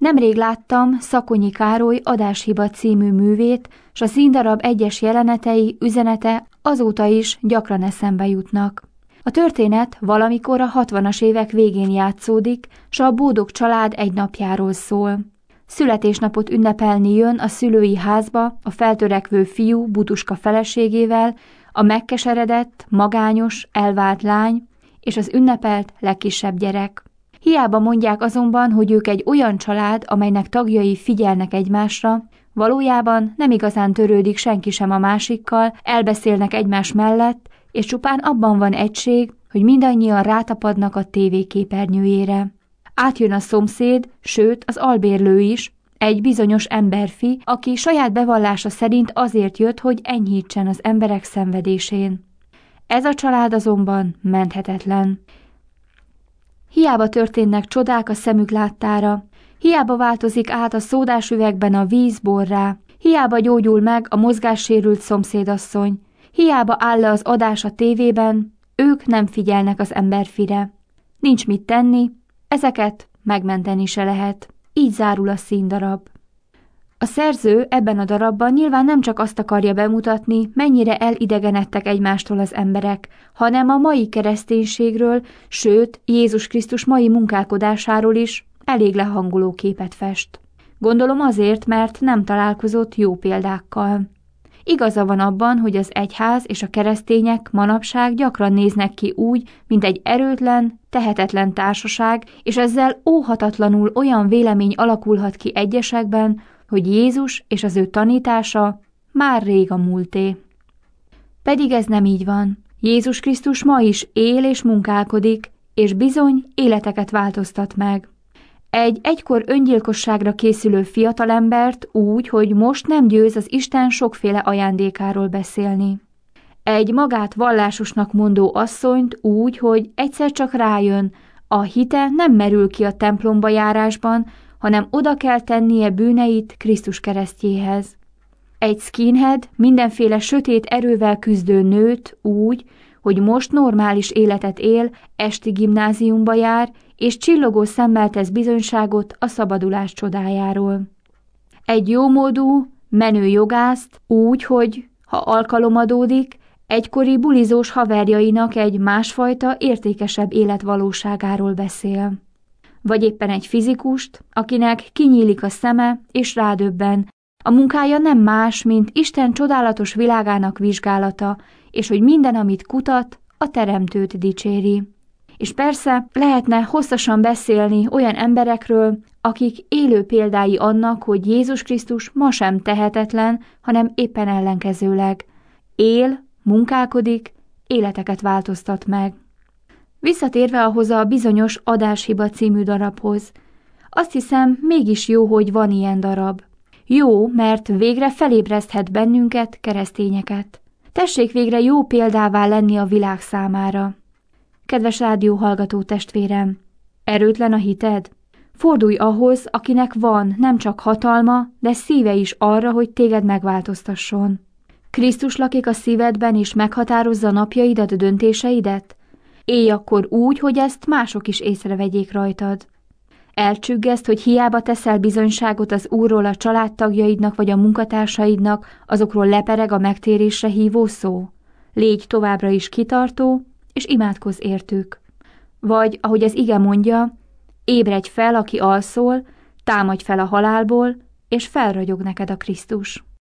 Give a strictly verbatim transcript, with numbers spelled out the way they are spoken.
Nemrég láttam Szakonyi Károly Adáshiba című művét, s a színdarab egyes jelenetei, üzenete azóta is gyakran eszembe jutnak. A történet valamikor a hatvanas évek végén játszódik, s a boldog család egy napjáról szól. Születésnapot ünnepelni jön a szülői házba a feltörekvő fiú Butuska feleségével, a megkeseredett, magányos, elvált lány és az ünnepelt legkisebb gyerek. Hiába mondják azonban, hogy ők egy olyan család, amelynek tagjai figyelnek egymásra, valójában nem igazán törődik senki sem a másikkal, elbeszélnek egymás mellett, és csupán abban van egység, hogy mindannyian rátapadnak a tévé képernyőjére. Átjön a szomszéd, sőt az albérlő is, egy bizonyos emberfi, aki saját bevallása szerint azért jött, hogy enyhítsen az emberek szenvedésén. Ez a család azonban menthetetlen. Hiába történnek csodák a szemük láttára, hiába változik át a szódás üvegben a víz borrá, hiába gyógyul meg a mozgássérült szomszédasszony, hiába áll le az adás a tévében, ők nem figyelnek az emberfire. Nincs mit tenni, ezeket megmenteni se lehet. Így zárul a színdarab. A szerző ebben a darabban nyilván nem csak azt akarja bemutatni, mennyire elidegenedtek egymástól az emberek, hanem a mai kereszténységről, sőt, Jézus Krisztus mai munkálkodásáról is elég lehangoló képet fest. Gondolom azért, mert nem találkozott jó példákkal. Igaza van abban, hogy az egyház és a keresztények manapság gyakran néznek ki úgy, mint egy erőtlen, tehetetlen társaság, és ezzel óhatatlanul olyan vélemény alakulhat ki egyesekben, hogy Jézus és az ő tanítása már rég a múlté. Pedig ez nem így van. Jézus Krisztus ma is él és munkálkodik, és bizony életeket változtat meg. Egy egykor öngyilkosságra készülő fiatalembert úgy, hogy most nem győz az Isten sokféle ajándékáról beszélni. Egy magát vallásosnak mondó asszonyt úgy, hogy egyszer csak rájön, a hite nem merül ki a templomba járásban, hanem oda kell tennie bűneit Krisztus keresztjéhez. Egy skinhead mindenféle sötét erővel küzdő nőt úgy, hogy most normális életet él, esti gimnáziumba jár, és csillogó szemmel tesz bizonyságot a szabadulás csodájáról. Egy jómódú, menő jogászt úgy, hogy, ha alkalom adódik, egykori bulizós haverjainak egy másfajta, értékesebb életvalóságáról beszél. Vagy éppen egy fizikust, akinek kinyílik a szeme, és rádöbben, a munkája nem más, mint Isten csodálatos világának vizsgálata, és hogy minden, amit kutat, a Teremtőt dicséri. És persze lehetne hosszasan beszélni olyan emberekről, akik élő példái annak, hogy Jézus Krisztus ma sem tehetetlen, hanem éppen ellenkezőleg. Él, munkálkodik, életeket változtat meg. Visszatérve ahhoz a bizonyos Adáshiba című darabhoz, azt hiszem, mégis jó, hogy van ilyen darab. Jó, mert végre felébreszthet bennünket, keresztényeket. Tessék végre jó példává lenni a világ számára. Kedves rádióhallgató testvérem, erőtlen a hited? Fordulj ahhoz, akinek van nem csak hatalma, de szíve is arra, hogy téged megváltoztasson. Krisztus lakik a szívedben, és meghatározza napjaidat, döntéseidet? Élj akkor úgy, hogy ezt mások is észrevegyék rajtad. Elcsüggeszt, hogy hiába teszel bizonyságot az Úrról a családtagjaidnak vagy a munkatársaidnak, azokról lepereg a megtérésre hívó szó. Légy továbbra is kitartó, és imádkozz értük. Vagy, ahogy az ige mondja, ébredj fel, aki alszol, támadj fel a halálból, és felragyog neked a Krisztus.